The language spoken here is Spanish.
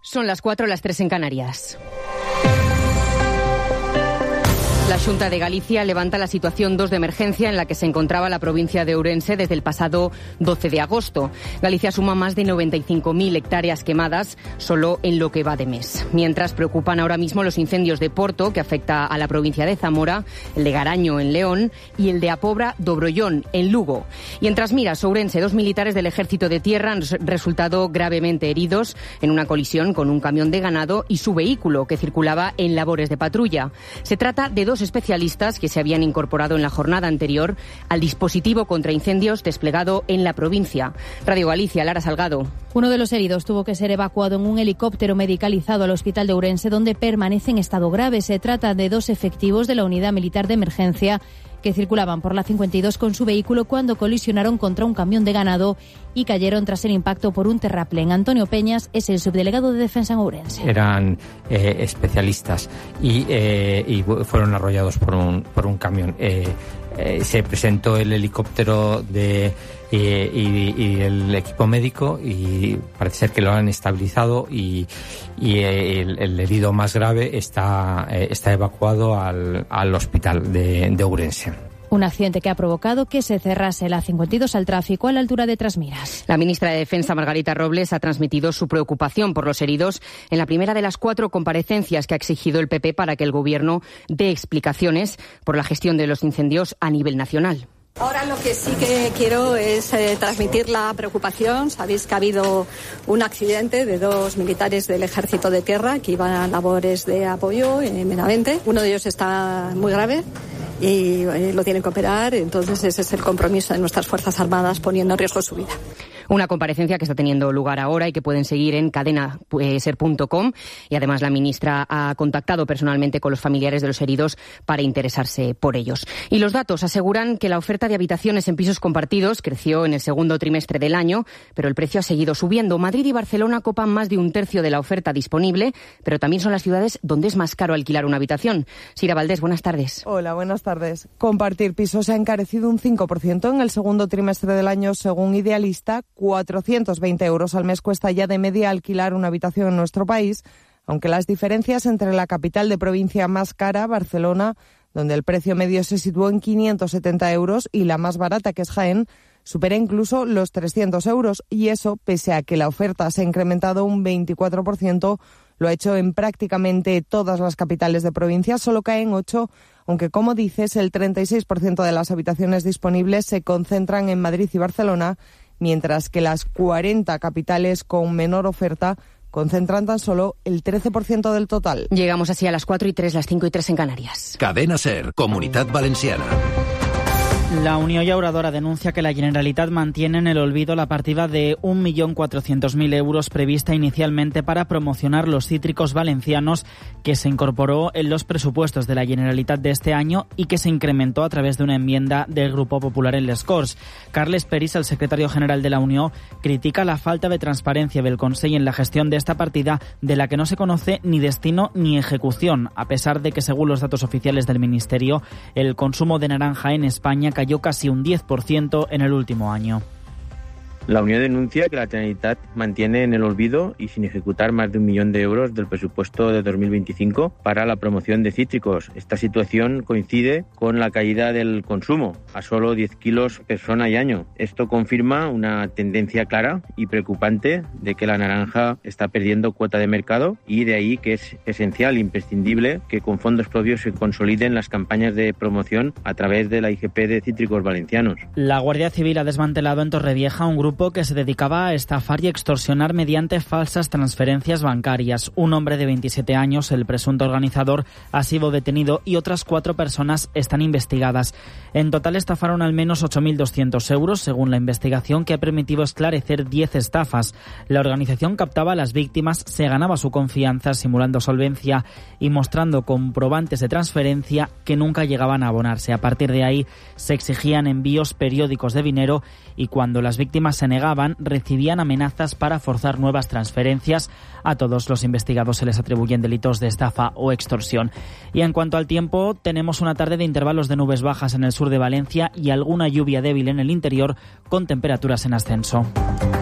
Son las 4, las 3 en Canarias. La Xunta de Galicia levanta la situación 2 de emergencia en la que se encontraba la provincia de Ourense desde el pasado 12 de agosto. Galicia suma más de 95.000 hectáreas quemadas solo en lo que va de mes. Mientras preocupan ahora mismo los incendios de Porto, que afecta a la provincia de Zamora, el de Garaño en León y el de Apobra Dobrollón en Lugo. Y en Trasmiras, Ourense, 2 militares del Ejército de Tierra han resultado gravemente heridos en una colisión con un camión de ganado y su vehículo que circulaba en labores de patrulla. Se trata de 2 especialistas que se habían incorporado en la jornada anterior al dispositivo contra incendios desplegado en la provincia. Radio Galicia, Lara Salgado. Uno de los heridos tuvo que ser evacuado en un helicóptero medicalizado al hospital de Ourense, donde permanece en estado grave. Se trata de 2 efectivos de la Unidad Militar de Emergencia que circulaban por la 52 con su vehículo cuando colisionaron contra un camión de ganado y cayeron tras el impacto por un terraplén. Antonio Peñas es el subdelegado de Defensa en Ourense. Eran especialistas y fueron arrollados por un camión. Se presentó el helicóptero y el equipo médico y parece ser que lo han estabilizado y el herido más grave está evacuado al hospital de Ourense. Un accidente que ha provocado que se cerrase la 52 al tráfico a la altura de Trasmiras. La ministra de Defensa, Margarita Robles, ha transmitido su preocupación por los heridos en la primera de las 4 comparecencias que ha exigido el PP para que el Gobierno dé explicaciones por la gestión de los incendios a nivel nacional. Ahora lo que sí que quiero es transmitir la preocupación. Sabéis que ha habido un accidente de 2 militares del Ejército de Tierra que iban a labores de apoyo en Benavente. Uno de ellos está muy grave y lo tienen que operar, entonces ese es el compromiso de nuestras Fuerzas Armadas poniendo en riesgo su vida. Una comparecencia que está teniendo lugar ahora y que pueden seguir en cadenaser.com y además la ministra ha contactado personalmente con los familiares de los heridos para interesarse por ellos. Y los datos aseguran que la oferta de habitaciones en pisos compartidos creció en el segundo trimestre del año, pero el precio ha seguido subiendo. Madrid y Barcelona copan más de 1/3 de la oferta disponible, pero también son las ciudades donde es más caro alquilar una habitación. Sira Valdés, buenas tardes. Hola, buenas tardes. Compartir pisos se ha encarecido un 5% en el segundo trimestre del año, según Idealista. 420 euros al mes cuesta ya de media alquilar una habitación en nuestro país, aunque las diferencias entre la capital de provincia más cara, Barcelona, donde el precio medio se situó en 570 euros, y la más barata, que es Jaén, supera incluso los 300 euros. Y eso, pese a que la oferta se ha incrementado un 24%, lo ha hecho en prácticamente todas las capitales de provincia, solo caen 8, aunque, como dices, el 36% de las habitaciones disponibles se concentran en Madrid y Barcelona, mientras que las 40 capitales con menor oferta concentran tan solo el 13% del total. Llegamos así a las 4:03, las 5:03 en Canarias. Cadena SER, Comunitat Valenciana. La Unió Llauradora denuncia que la Generalitat mantiene en el olvido la partida de 1.400.000 euros prevista inicialmente para promocionar los cítricos valencianos, que se incorporó en los presupuestos de la Generalitat de este año y que se incrementó a través de una enmienda del Grupo Popular en les Corts. Carles Peris, el secretario general de la Unió, critica la falta de transparencia del Consell en la gestión de esta partida, de la que no se conoce ni destino ni ejecución, a pesar de que, según los datos oficiales del Ministerio, el consumo de naranja en España cayó casi un 10% en el último año. La Unió denuncia que la Generalitat mantiene en el olvido y sin ejecutar más de 1 millón de euros del presupuesto de 2025 para la promoción de cítricos. Esta situación coincide con la caída del consumo, a solo 10 kilos persona y año. Esto confirma una tendencia clara y preocupante de que la naranja está perdiendo cuota de mercado, y de ahí que es esencial e imprescindible que con fondos propios se consoliden las campañas de promoción a través de la IGP de cítricos valencianos. La Guardia Civil ha desmantelado en Torrevieja un grupo que se dedicaba a estafar y extorsionar mediante falsas transferencias bancarias. Un hombre de 27 años, el presunto organizador, ha sido detenido y otras 4 personas están investigadas. En total estafaron al menos 8.200 euros, según la investigación, que ha permitido esclarecer 10 estafas. La organización captaba a las víctimas, se ganaba su confianza simulando solvencia y mostrando comprobantes de transferencia que nunca llegaban a abonarse. A partir de ahí se exigían envíos periódicos de dinero y, cuando las víctimas se negaban, recibían amenazas para forzar nuevas transferencias. A todos los investigados se les atribuyen delitos de estafa o extorsión. Y en cuanto al tiempo, tenemos una tarde de intervalos de nubes bajas en el sur de Valencia y alguna lluvia débil en el interior, con temperaturas en ascenso.